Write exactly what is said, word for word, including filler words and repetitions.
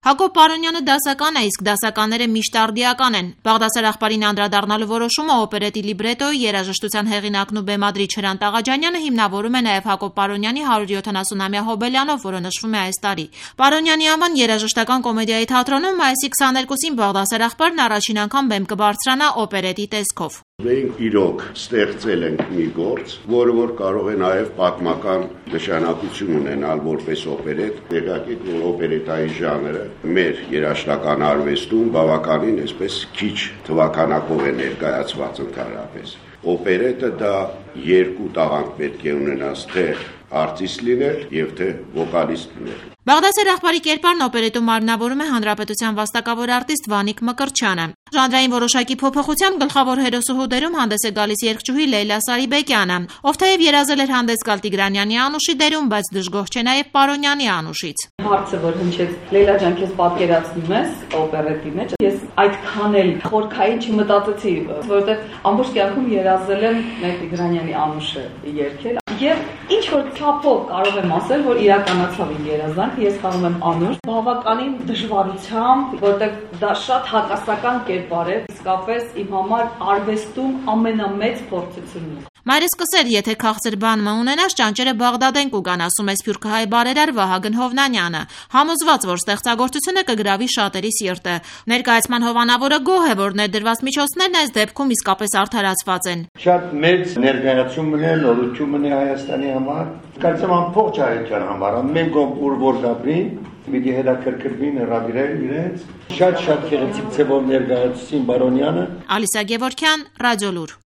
Հակոբ Պարոնյանը դասական է, իսկ դասականները միշտ արդիական են։ Բաղդասար աղբարին անդրադառնալու որոշումը օպերետի լիբրետոյի երաժշտության հեղինակն ու բեմադրիչ Հրանտ Աղաջանյանը հիմնավորում է նաև Հակոբ Պարոնյանի հարյուր յոթանասունամյա հոբելյանով, որը նշվում է այս տարի։ Պարոնյանի անվան երաժշտական կոմեդիայի թատրոնում մայիսի քսաներկուսին Բաղդասար աղբարն առաջին անգամ բեմ կբարձրանա օպերետի տեսքով։ Մենք իրոք ստեղծել ենք մի գործ, որը որ կարող է նաև պատմական նշանակություն ունենալ որպես օպերետ, տեղակայք որ օպերետայի ժանրը մեր երաժշտական արվեստում բավականին այսպես քիչ թվականակով է ներկայացված ընդհանրապես։ Օպերետը դա երկու տաղանդ պետք է ունենաս, թե արտիստ լինել եւ թե վոկալիստ լինել։ Բաղդասար աղբարի կերպարն օպերետում մարմնավորում է հանրապետության վաստակավոր արտիստ Վանիկ Մկրտչյանը։ Ժանրային որոշակի փոփոխության գլխավոր հերոսուհու դերում հանդես է գալիս երգչուհի Լեյլա Սարիբեկյանը, ով թեև երազել էր հանդես գալ Տիգրանյանի Անուշի դերում, բայց դժգոհ չէ նաև Պարոնյանի Անուշից։ Հարցը, որ հնչեց, Լեյլա ջան, քեզ պատկերացնում ես օպերետի մեջ, ես այդքան էլ խորքային չմտածեցի, որովհետև ամբողջ կյանքում երազել եմ մեր Տիգրանյանի Անուշը երգել։ Եվ ինչ որ չափով կարող եմ ասել, որ իրականացավ իմ երազանքը, ես խաղում եմ Անուշ, բավականին դժվարությամբ, որտեղ դա շատ հակասական կերպար է, իսկապես իմ համար արվեստում ամենամեծ փորձությունն է։ Մայրս կսեր, եթե քաղցր բան մը ունենաս, ճանճերը Բաղդադեն կուգան, ասում է սփյուռքահայ բարերար Վահագն Հովնանյանը, համոզված, որ ստեղծագործությունը կգրավի շատերի սիրտը։ Ներկայացման հովանավորը գոհ է, որ ներդրված միջոցներն այս դեպքում իսկապես արդարացված են։ Շատ մեծ ներկայացում է, նորություն է Հայաստանի համար, կարծեմ ամբողջ հայության համար, ամեն կողմ ուր որ գաբրի, պիտի հետաքրքրվին հրավիրել իրենց, շատ-շատ գեղեցիկ ձևով ներկայացուցին Պարոնյանը։ Ալիսա Գևորգյան, Ռադիոլուր։